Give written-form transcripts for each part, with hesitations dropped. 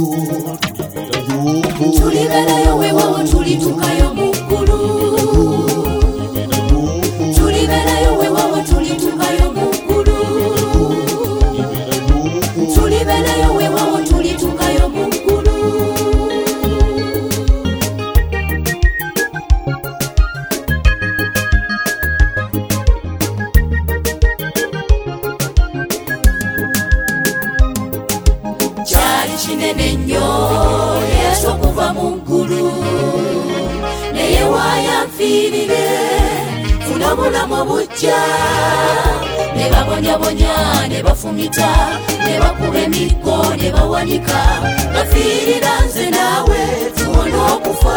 tuliberayo wewawo tulitukayo muggulu tuliberayo wewawo tulitukayo muggulu tuliberayo wewawo tulitukayo muggulu kyali kinene nnyo Yesu okuva mu ggulu naye wayanfiirire funa obulamu obujja ne babonyabonya ne bafumita ne bakuba emiggo ne bawanika bafiirira nze naawe tuwona okufa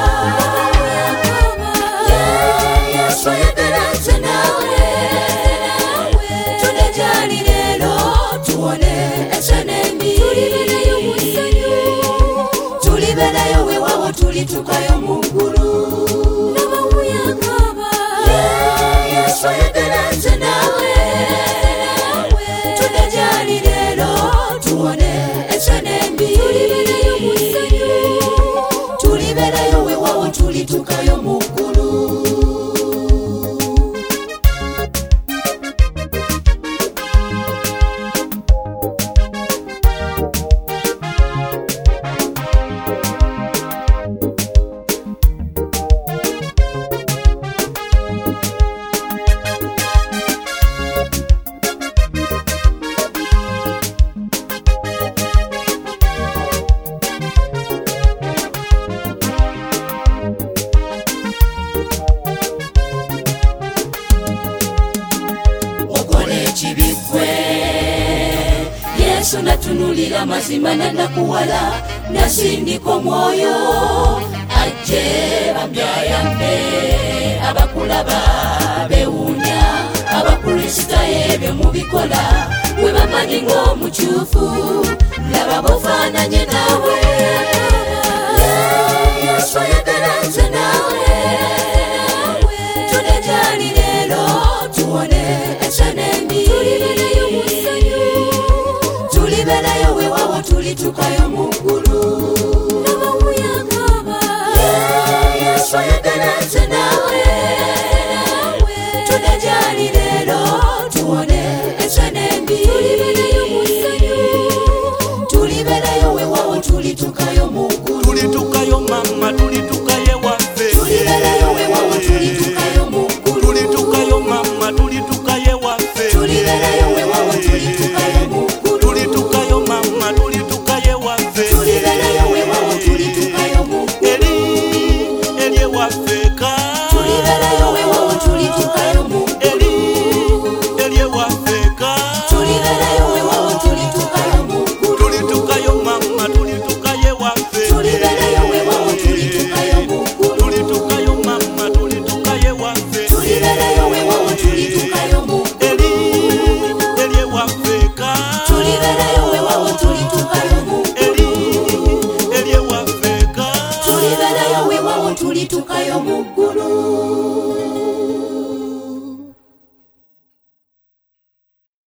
Yesu ayagala nze naawe tudde gyali leero tuwone esenembi tuliberayo wewawo tulitukayo muggulu Yesu ayagala nze naawe tudde gyali leero tuwone esenembi tuliberayo wewawo tulitukayo muggulu kibikwe Yesu natunulira mazima nanakuwala nasindika omwoyo ajje bambyayambe abakulaba bewuunya abakristaayo ebyo mubikola bwe bamanyi ng'omukyufu laba bofaananye naawe Yesu ayagala nze naawe tudde gyali leero tuwone esenembi tuliberayo wewawo tulitukayo muggulu Yesu ayagala nze naawe tudde gyali leero tuwone esenembi tuliberayo wewawo tulitukayo muggulu tulitukayo mama